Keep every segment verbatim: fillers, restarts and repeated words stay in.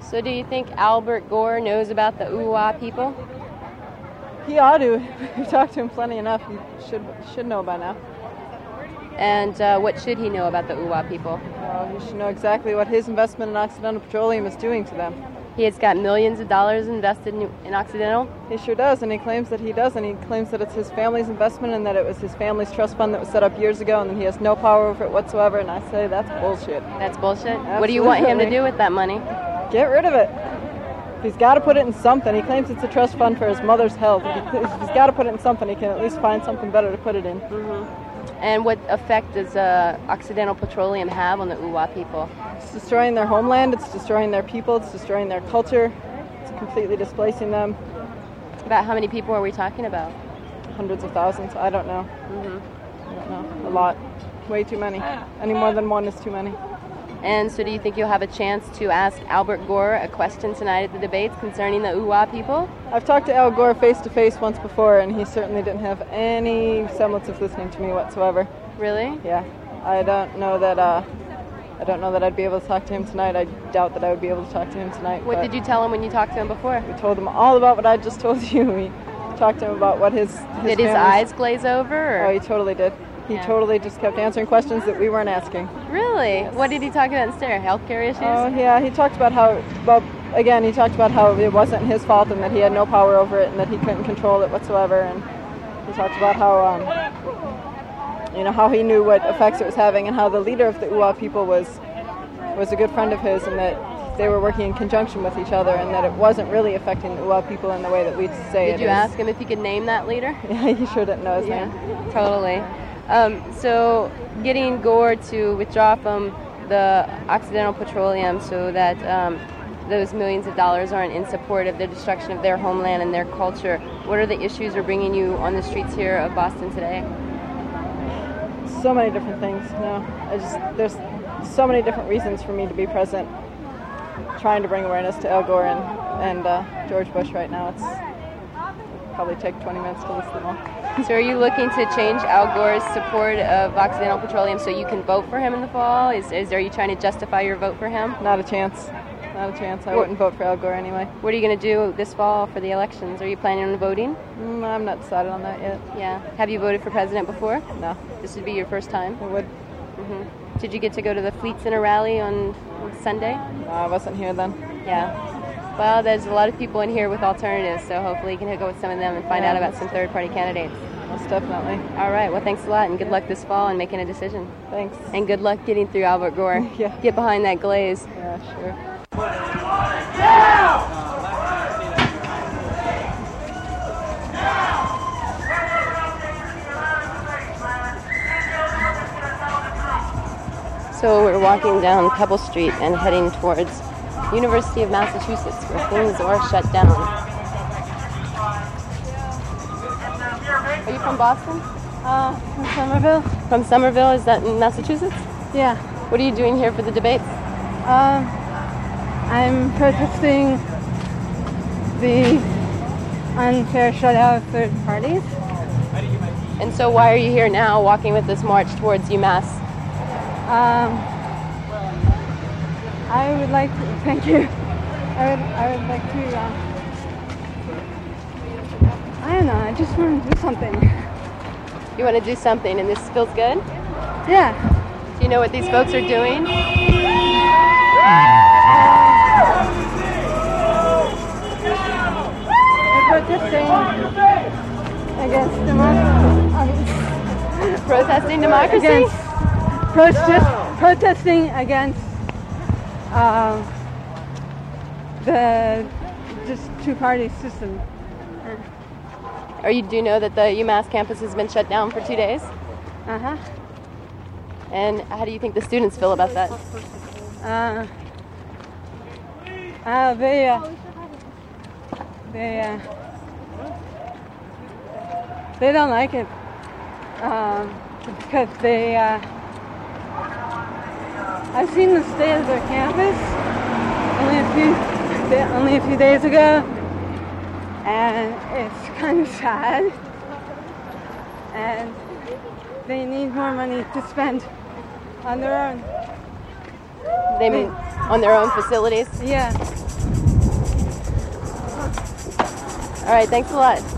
So do you think Albert Gore knows about the Uwa people? He ought to. We've talked to him plenty enough. He should should know by now. And uh, what should he know about the Uwa people? Well, he should know exactly what his investment in Occidental Petroleum is doing to them. He has got millions of dollars invested in, in Occidental? He sure does, and he claims that he does, and he claims that it's his family's investment and that it was his family's trust fund that was set up years ago, and that he has no power over it whatsoever, and I say that's bullshit. That's bullshit? Absolutely. What do you want him to do with that money? Get rid of it. If he's got to put it in something. He claims it's a trust fund for his mother's health. If, he, if he's got to put it in something, he can at least find something better to put it in. Mm-hmm. And what effect does uh, Occidental Petroleum have on the Uwa people? It's destroying their homeland, it's destroying their people, it's destroying their culture, it's completely displacing them. About how many people are we talking about? Hundreds of thousands, I don't know. Mm-hmm. I don't know. A lot. Way too many. Any more than one is too many. And so do you think you'll have a chance to ask Albert Gore a question tonight at the debates concerning the Uwa people? I've talked to Al Gore face-to-face once before, and he certainly didn't have any semblance of listening to me whatsoever. Really? Yeah. I don't know that uh, I don't know that I'd be able to talk to him tonight. I doubt that I would be able to talk to him tonight. What did you tell him when you talked to him before? We told him all about what I just told you. We talked to him about what his, his Did his eyes glaze over? Or? Oh, he totally did. He Yeah. totally just kept answering questions that we weren't asking. Really? Yes. What did he talk about instead? Healthcare issues? Oh, yeah. He talked about how, well, again, he talked about how it wasn't his fault and that he had no power over it and that he couldn't control it whatsoever. And he talked about how, um, you know, how he knew what effects it was having and how the leader of the Uwa people was was a good friend of his and that they were working in conjunction with each other and that it wasn't really affecting the Uwa people in the way that we say it is. Did you ask him if he could name that leader? Yeah, he sure didn't know his yeah, name. Totally. Um, so getting Gore to withdraw from the Occidental Petroleum so that um, those millions of dollars aren't in support of the destruction of their homeland and their culture, what are the issues that are bringing you on the streets here of Boston today? So many different things. No, I just there's so many different reasons for me to be present, trying to bring awareness to Al Gore and, and uh, George Bush right now. It's it'll probably take twenty minutes to list them all. So are you looking to change Al Gore's support of Occidental Petroleum so you can vote for him in the fall? Is, is are you trying to justify your vote for him? Not a chance. Not a chance. I what, wouldn't vote for Al Gore anyway. What are you going to do this fall for the elections? Are you planning on voting? Mm, I'm not decided on that yet. Yeah. Have you voted for president before? No. This would be your first time? It would. Mm-hmm. Did you get to go to the Fleet Center rally on Sunday? No, I wasn't here then. Yeah. Well, there's a lot of people in here with alternatives, so hopefully you can hook up with some of them and find yeah, out about some third-party candidates. Most definitely. All right. Well, thanks a lot, and good luck this fall in making a decision. Thanks. And good luck getting through Albert Gore. Yeah. Get behind that glaze. Yeah, sure. So we're walking down Pebble Street and heading towards University of Massachusetts, where things are shut down. Are you from Boston? Uh, from Somerville. From Somerville? Is that in Massachusetts? Yeah. What are you doing here for the debates? Um, I'm protesting the unfair shutout of third parties. And so why are you here now walking with this march towards UMass? Um, I would like to, thank you. I would, I would like to, uh, I don't know, I just want to do something. You want to do something and this feels good? Yeah. Do you know what these folks are doing? They're protesting against democracy. Protesting democracy? Against, protest, protesting against um, the just two-party system. Or you do know that the UMass campus has been shut down for two days? Uh-huh. And how do you think the students feel about that? Uh, uh, they, uh, they, uh, they don't like it, um, because they, uh, I've seen the state of their campus only a few, only a few days ago, and it's kind of sad, and they need more money to spend on their own. They mean on their own facilities? Yeah. All right, thanks a lot.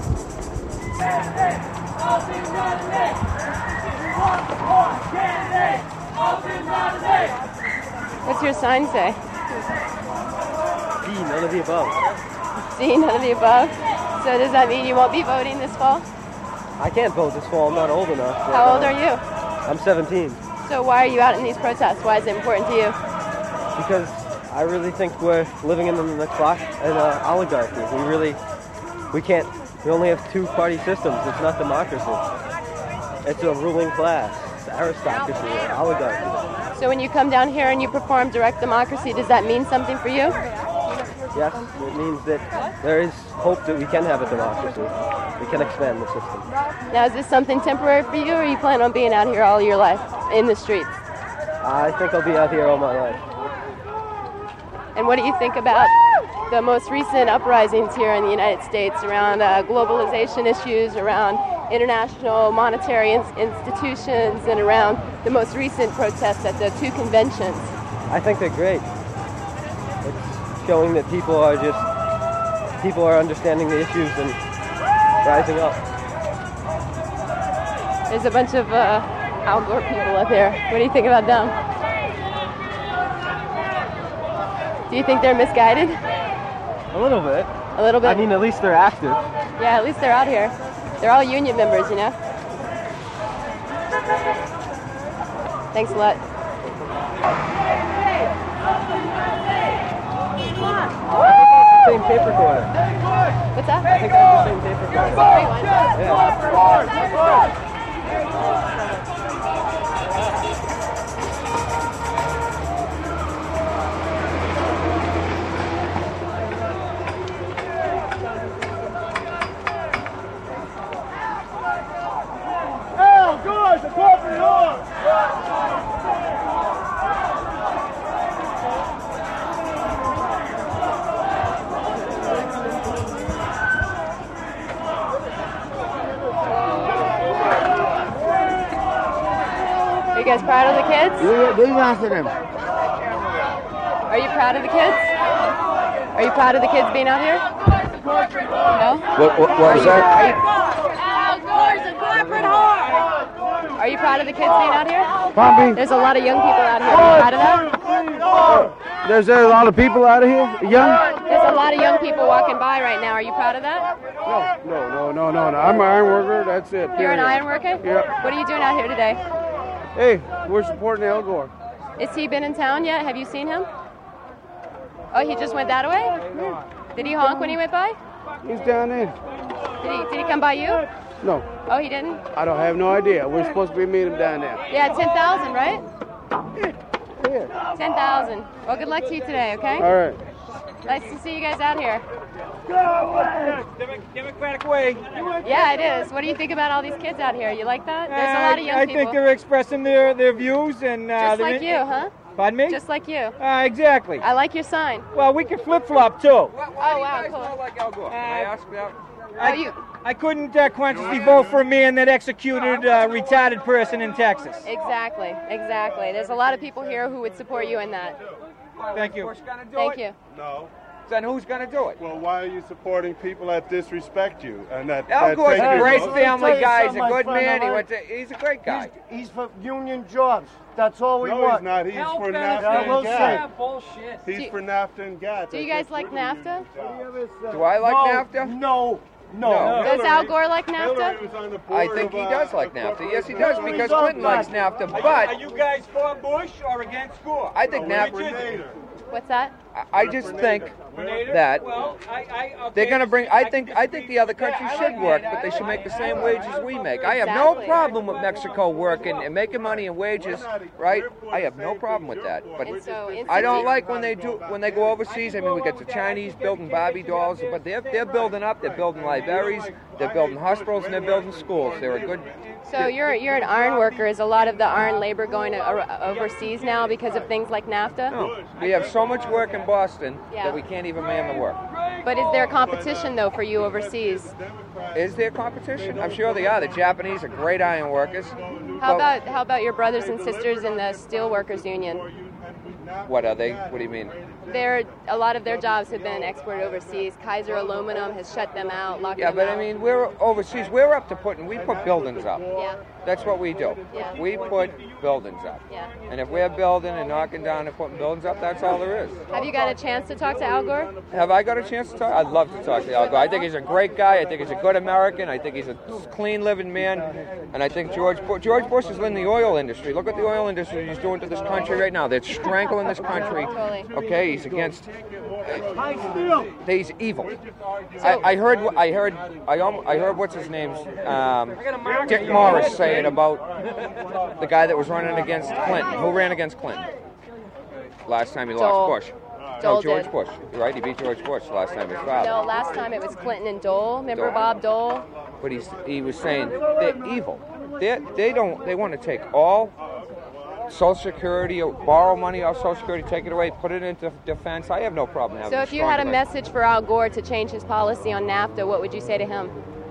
What's your sign say? D, none of the above. D, none of the above. So does that mean you won't be voting this fall? I can't vote this fall. I'm not old enough. How old are you? I'm seventeen. So why are you out in these protests? Why is it important to you? Because I really think we're living in the next block in uh, oligarchy. We really, we can't, we only have two-party systems. It's not democracy. It's a ruling class. It's aristocracy or oligarchy. So when you come down here and you perform direct democracy, does that mean something for you? Yes, it means that there is hope that we can have a democracy. We can expand the system. Now, is this something temporary for you, or you plan on being out here all your life in the streets? I think I'll be out here all my life. And what do you think about the most recent uprisings here in the United States around uh, globalization issues, around international monetary in- institutions, and around the most recent protests at the two conventions? I think they're great. It's showing that people are just, people are understanding the issues and rising up. There's a bunch of uh, Al Gore people up here. What do you think about them? Do you think they're misguided? A little bit. A little bit? I mean, at least they're active. Yeah, at least they're out here. They're all union members, you know? Thanks a lot. Same tape recorder. What's that? I think that's the same tape recorder. Yeah. Al Gore's a corporate whore! Are you guys proud of the kids? We after them. Are you proud of the kids? Are you proud of the kids being out here? No? What, what, what was that? Are you, Al Gore's a corporate whore! Are you proud of the kids being out here? Pompey? There's a lot of young people out here. Are you proud of that? There's a lot of people out of here, young? There's a lot of young people walking by right now. Are you proud of that? No, no, no, no, no, no. I'm an iron worker, that's it. You're an period. iron worker? Yeah. What are you doing out here today? Hey, we're supporting Al Gore. Is he been in town yet? Have you seen him? Oh, he just went that way? Did he honk when he went by? He's down there. Did he, did he come by you? No, Oh, he didn't? I don't have no idea. We're supposed to be meeting him down there. Yeah, ten thousand, right? Yeah. ten thousand. Well, good luck to you today, okay? All right. Nice to see you guys out here. Democratic way. Yeah, it is. What do you think about all these kids out here? You like that? There's a lot of young I people. think they're expressing their, their views and... Uh, Just they're like in- you, huh? Pardon me? Just like you. Uh, exactly. I like your sign. Well, we can flip-flop, too. Oh, wow, cool. like Al Gore? Can I ask that? Oh, you... I couldn't uh, consciously vote for a man that executed a retarded person in Texas. Exactly, exactly. There's a lot of people here who would support you in that. Thank you. Thank you. No. Then who's going to do it? Well, why are you supporting people that disrespect you and that? Al that Gore's take a your great vote? family guy. He's a something, my good friend man. of He mine. went to, he's a great guy. He's, he's for union jobs. That's all we No, want. he's not. He's for benefits. NAFTA We'll and GATT. see. Bullshit. He's Do- for NAFTA and GATT. Do you That's guys like what we're NAFTA? doing. Do I like no, NAFTA? No, no. No. Does Al Hillary- Gore like Hillary NAFTA? was on the I board think of, he uh, does like a NAFTA. Yes, he does, corporation. because Hillary's Clinton likes on NAFTA. Are But you guys for Bush or against Gore? I think No, NAFTA. we're Nader. What's that? I just think Nader? that Well, I, I, okay. they're going to bring. I think. can I think the other disagree. countries Yeah, I should like work, Nader. but they I should like make the Nader. same wages we make. I have no Exactly. problem with Mexico working and making money and wages, right? I have no problem with that. But And so I don't institute- like when they do when they go overseas. I mean, we get the Chinese building Barbie dolls, but they're they're building up. They're building libraries. They're building hospitals and they're building schools. They're a good. So you're you're an iron worker. Is a lot of the iron labor going to, uh, overseas now because of things like NAFTA? No, we have so much work in Boston Yeah. that we can't even man the work. But is there competition though for you overseas? Is there competition? I'm sure they are. The Japanese are great iron workers. How But- about how about your brothers and sisters in the steel workers union? What are they? What do you mean? They're, a lot of their jobs have been exported overseas. Kaiser Aluminum has shut them out, locked Yeah, them but out. I mean, we're overseas. We're up to putting, we put buildings up. Yeah. That's what we do. Yeah. We put buildings up. Yeah. And if we're building and knocking down and putting buildings up, that's all there is. Have you got a chance to talk to Al Gore? Have I got a chance to talk? I'd love to talk to Al Gore. I think he's a great guy. I think he's a good American. I think he's a clean living man. And I think George Bush, George Bush is in the oil industry. Look at the oil industry he's doing to this country right now. They're strangling this country. Okay, he's against. He's evil. I, I heard. I heard. I almost, I heard what's his name, um, Dick Morris saying about the guy that was running against Clinton. Who ran against Clinton last time he Dole. lost? Bush. Dole No, George did. Bush. Right, he beat George Bush last time. His father. No, last time it was Clinton and Dole. Remember Dole. Bob Dole? But he's, he was saying they're evil. They they don't. They want to take all Social Security, borrow money off Social Security, take it away, put it into defense. I have no problem having. So if you had a message for Al Gore to change his policy on NAFTA, what would you say to him?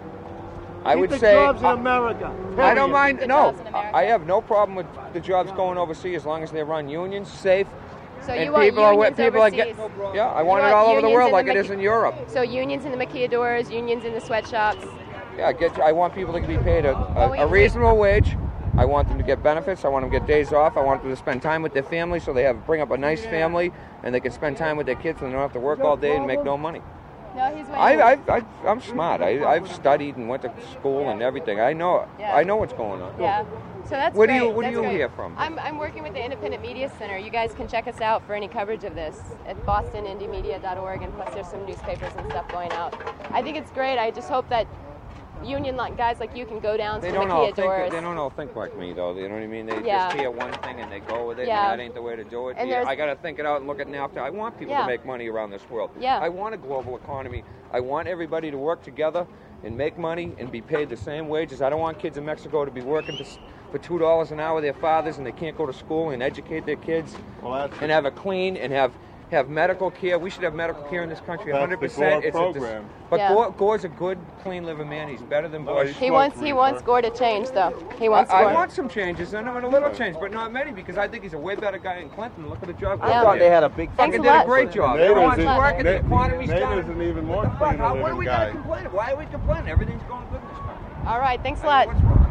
I Keep would the say jobs in I- America. I don't period. mind. The No, jobs in America. I have no problem with the jobs going overseas as long as they run unions, safe, So and you want people are unions people are overseas? get. Yeah, I want You it want all over the unions world in like the it is Mc- in Europe. So unions in the maquiladores, unions in the sweatshops. Yeah, get. I want people to be paid a, Well, we- a, a reasonable wage. I want them to get benefits. I want them to get days off. I want them to spend time with their family so they have bring up a nice family and they can spend time with their kids and they don't have to work all day and make no money. No, he's waiting. I, I, I, I'm smart. I, I've studied and went to school and everything. I know. Yeah. I know what's going on. Yeah. So that's Where do great. you- where do That's you great. hear from? I'm, I'm working with the Independent Media Center. You guys can check us out for any coverage of this at boston indy media dot org, and plus there's some newspapers and stuff going out. I think it's great. I just hope that union like guys like you can go down They to don't all maquiladores. think. They don't all think like me, though. You know what I mean? They Yeah. just hear one thing and they go with it. Yeah. And that ain't the way to do it. And Yeah, there's- I got to think it out and look at NAFTA. I want people Yeah. to make money around this world. Yeah. I want a global economy. I want everybody to work together and make money and be paid the same wages. I don't want kids in Mexico to be working to, s- for two dollars an hour with their fathers and they can't go to school and educate their kids Well, that's and have a clean and have. Have medical care. We should have medical care in this country. That's one hundred percent. the Gore It's a dis- program. but Yeah. Gore, Gore's a good, clean living man. He's better than No, Bush. he's- He wants he wants Gore to change though. He wants I, Gore. I want some changes, and I want a little change, but not many, because I think he's a way better guy than Clinton. Look at the job. Yeah. Clinton I thought did. they had a big Thanks Fucking a did a lot. great job. Nate Everyone's is- working. The Nate- economy's Nate down. is an even more What the fuck? cleaner How- What are living we guy. gonna complain? Why are we complaining? Everything's going good in this country. All right, thanks a I lot. mean, what's wrong?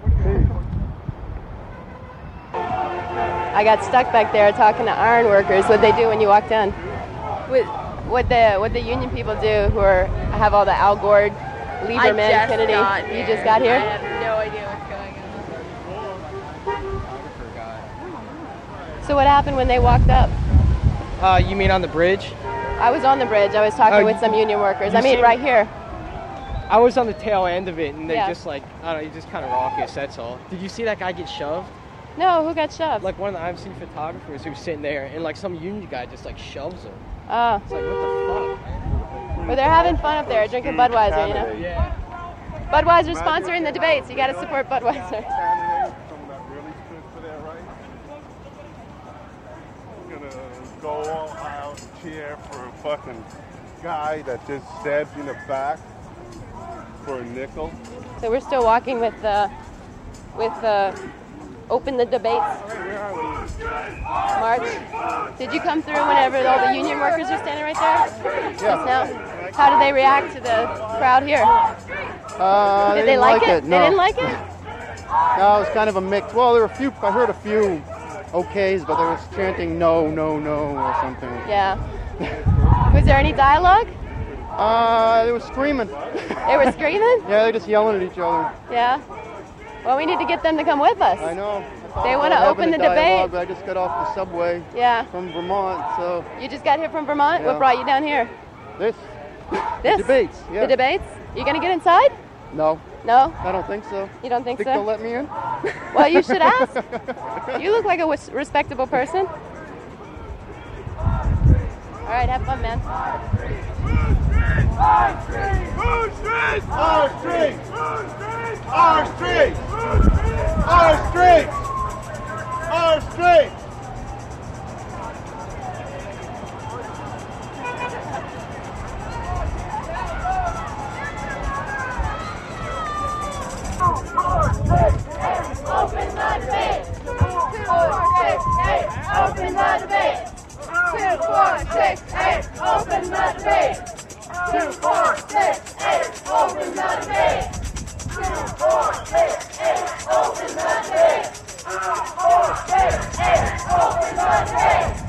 I got stuck back there talking to iron workers. What they do when you walked in? What what the what the union people do who are have all the Al Gore, Lieberman, I just Kennedy. got You here. just got here. I have no idea what's going on. So what happened when they walked up? Uh, you mean on the bridge? I was on the bridge. I was talking Oh, with you- some union workers. you I mean, seem- right here. I was on the tail end of it, and they Yeah. just like, I don't know, just kind of raucous, that's all. Did you see that guy get shoved? No, who got shoved? Like one of the I M C photographers who was sitting there, and like some union guy just like shoves him. Oh. It's like, what the Well, they're having fun up there drinking Budweiser, you know. fuck? Yeah. Budweiser sponsoring the debates. You got to support Budweiser. Candidate, someone that really stood for their rights. Gonna go all out and cheer for a fucking guy that just stabbed you in the back for a nickel. So we're still walking with the with the open the debates march. Did you come through whenever all the union workers are standing right there? Just now. How did they react to the crowd here? Uh, Did they they didn't like like it? it, They no. didn't like it? No, it was kind of a mix. Well, there were a few. I heard a few okays, but they was chanting no, no, no, or something. Yeah. Was there any dialogue? Uh, they were screaming. They were screaming? Yeah, they were just yelling at each other. Yeah. Well, we need to get them to come with us. I know. They want They to were open the having a dialogue, debate. but I just got off the subway Yeah. from Vermont, so You just got here from Vermont? What Yeah. brought you down here? this This? debates. Yeah. The debates? You gonna get inside? No, No? I don't think so. You don't think Think so? they'll let me in? Well, you should ask. You look like a wis- respectable person. All right, have fun, man. Our streets! Our streets! Our streets! Our streets! Our streets! Open the debate! Open the debate! six, eight, open the debate. Two, four, six, eight, open the debate. Two, four, six, eight, open the debate. Two, four, six, eight, open the debate.